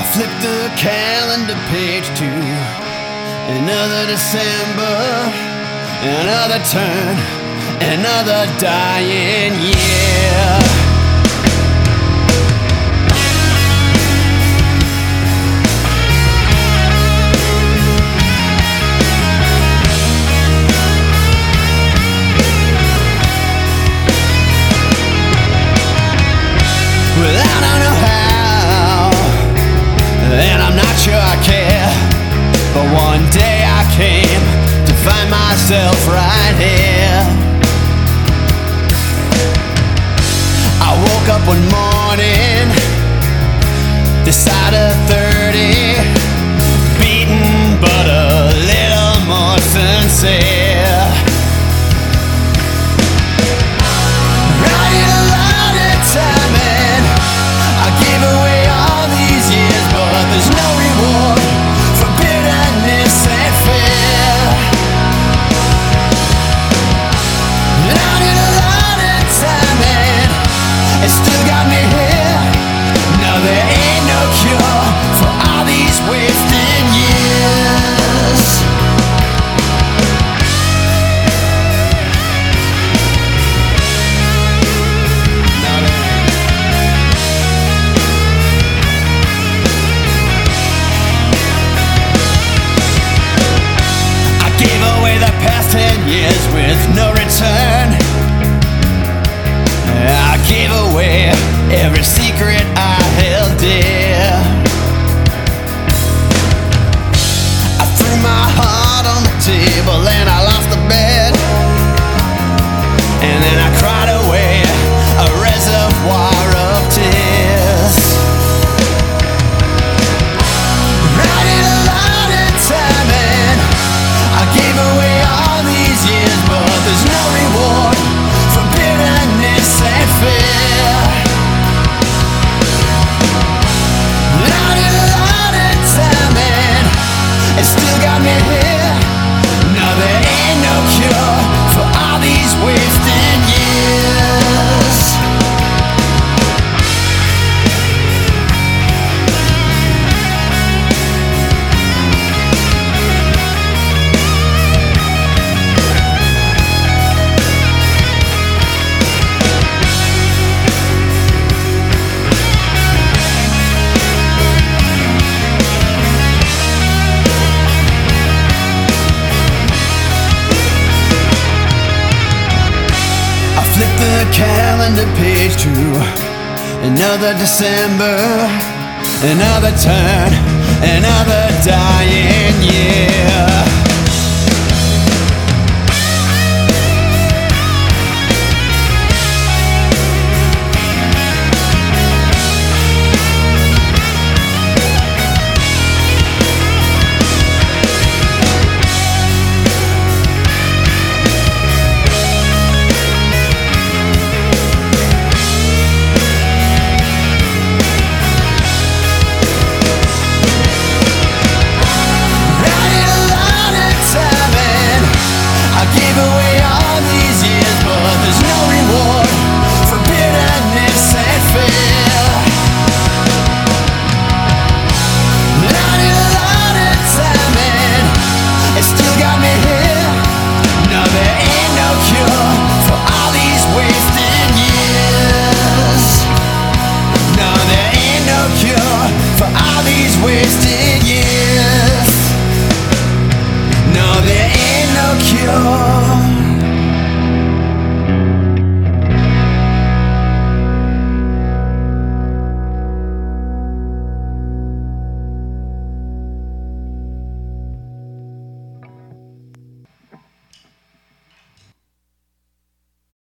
flip the calendar page to another December, another turn, another dying year. Well, I don't know how, and I'm not sure I care, but one day I came to find myself right here. I woke up one morning, decided 30, beaten but a little more sincere. Years with no return. I gave away every secret I held dear. I threw my heart on the table and I lost the bet. And then I cried away a reservoir of tears. I did a lot of time and I gave away all these years, but there's no reward for bitterness and fear. I did a lot of time and it still got me here. No, there ain't no cure for all these wasted years. Flip the calendar page to another December, another turn, another dying year.